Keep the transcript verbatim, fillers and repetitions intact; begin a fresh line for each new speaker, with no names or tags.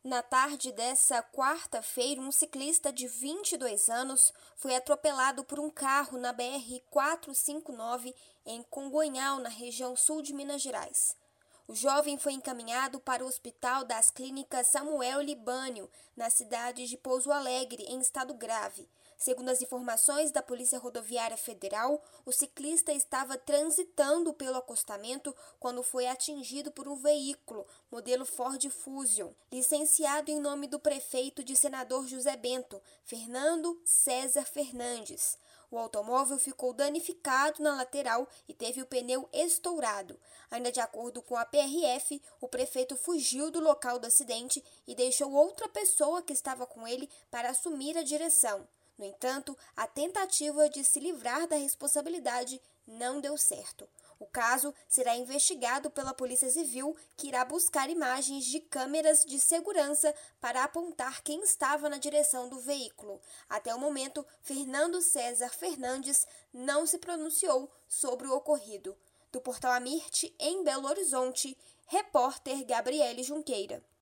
Na tarde dessa quarta-feira, um ciclista de vinte e dois anos foi atropelado por um carro na B R quatrocentos e cinquenta e nove em Congonhal, na região sul de Minas Gerais. O jovem foi encaminhado para o Hospital das Clínicas Samuel Libânio, na cidade de Pouso Alegre, em estado grave. Segundo as informações da Polícia Rodoviária Federal, o ciclista estava transitando pelo acostamento quando foi atingido por um veículo, modelo Ford Fusion, licenciado em nome do prefeito de Senador José Bento, Fernando César Fernandes. O automóvel ficou danificado na lateral e teve o pneu estourado. Ainda de acordo com a P R F, o prefeito fugiu do local do acidente e deixou outra pessoa que estava com ele para assumir a direção. No entanto, a tentativa de se livrar da responsabilidade não deu certo. O caso será investigado pela Polícia Civil, que irá buscar imagens de câmeras de segurança para apontar quem estava na direção do veículo. Até o momento, Fernando César Fernandes não se pronunciou sobre o ocorrido. Do Portal Amirte, em Belo Horizonte, repórter Gabriele Junqueira.